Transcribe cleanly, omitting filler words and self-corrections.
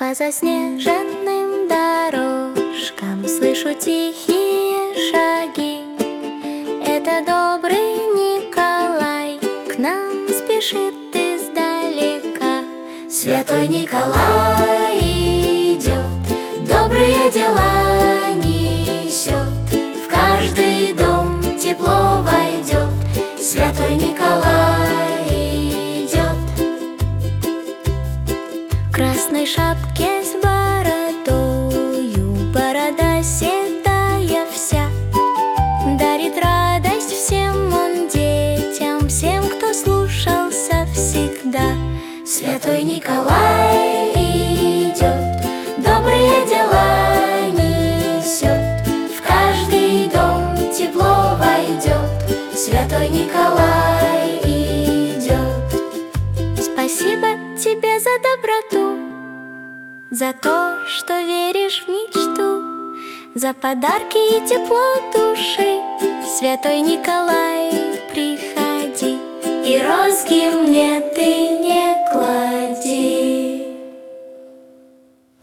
По заснеженным дорожкам слышу тихие шаги. Это добрый Николай к нам спешит издалека. Святой Николай идет, добрые дела несет, в каждый дом тепло войдет. Святой Николай идет. В красной шапке с бородою, борода седая вся, дарит радость всем он детям, всем, кто слушался всегда. Святой Николай идет, добрые дела несет, в каждый дом тепло войдет. Святой Николай идет. Спасибо тебе за доброту, за то, что веришь в мечту, за подарки и тепло души. Святой Николай, приходи и розги мне